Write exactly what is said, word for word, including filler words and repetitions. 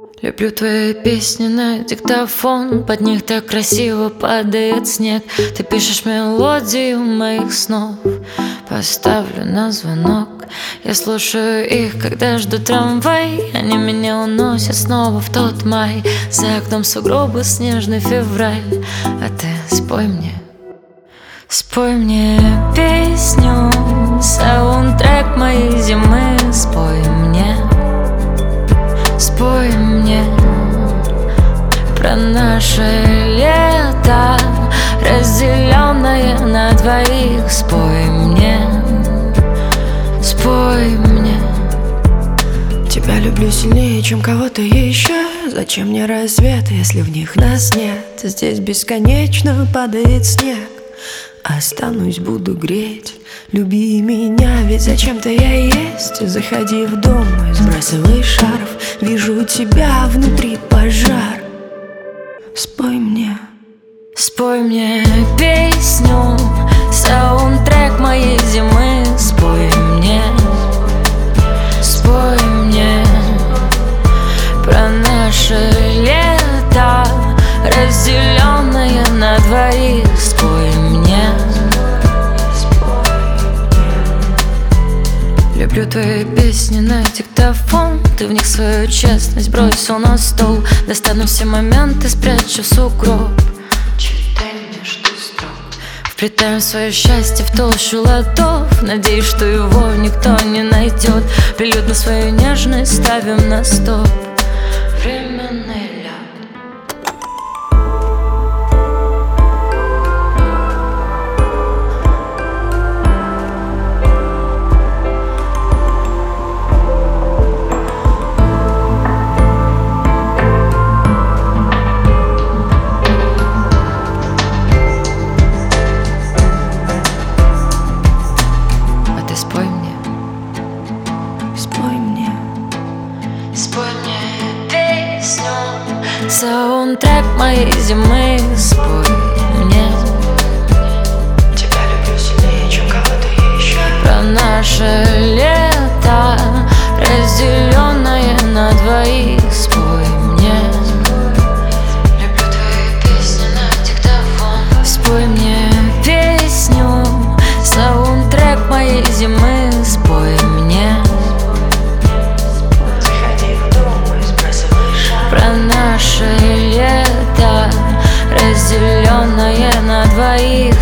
Люблю твои песни на диктофон, под них так красиво падает снег. Ты пишешь мелодию моих снов, поставлю на звонок. Я слушаю их, когда жду трамвай. Они меня уносят снова в тот май. За окном сугробы, снежный февраль. А ты спой мне, спой мне песню, саундтрек моей зимы. Спой мне, спой мне про наше лето, разделенное на двоих. Спой мне, спой мне. Тебя люблю сильнее, чем кого-то еще. Зачем мне рассветы, если в них нас нет? Здесь бесконечно падает снег. Останусь, буду греть. Люби меня, ведь зачем-то я есть. Заходи в дом мой, сбрасывай шарф. Вижу тебя внутри пожар. Спой мне, спой мне песню, саундтрек моей зимы. Спой мне, спой мне про наше лето, разделенное на двоих. Спой мне. Люблю твои песни на диктофон. Ты в них свою честность бросил на стол. Достану все моменты, спрячу в сугроб. Читай между строк. Вплетаем свое счастье в толщу ладов. Надеюсь, что его никто не найдет. Прилюдно свою нежность ставим на стоп. Временный лед. Спой мне, спой мне, спой мне песню, саундтрек моей зимы. Спой мне, тебя люблю сильнее, чем кого-то еще. про наше лето, разделенное на двоих. Спой мне, люблю твои песни на диктофон. Спой мне песню, саундтрек моей зимы. Спой мне, заходи в дом и сбрасывай шар. про наше лето, разделенное на двоих.